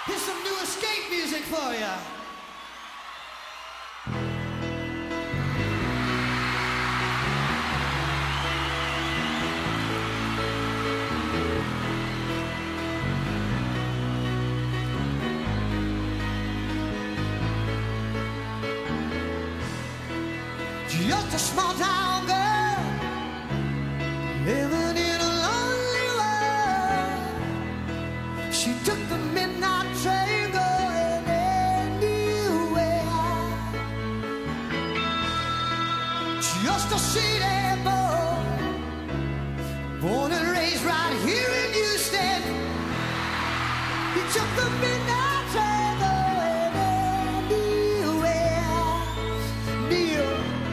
Here's some new escape music for you. Just a small town girl living in a lonely world. She took the midnight train going anywhere. Just a city boy, born and raised right here in Houston. He took the midnight train going anywhere. Neil.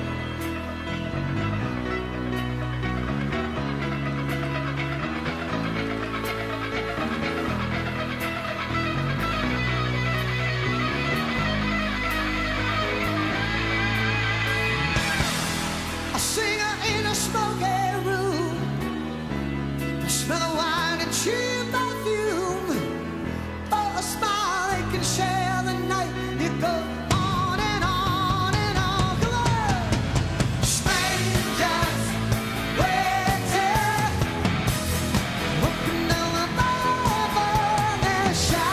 Smoky room, the smell of wine and cheap perfume. Oh, a smile they can share the night. You go on and on and on. Come on, strangers waiting, walking down the bar, their shadows.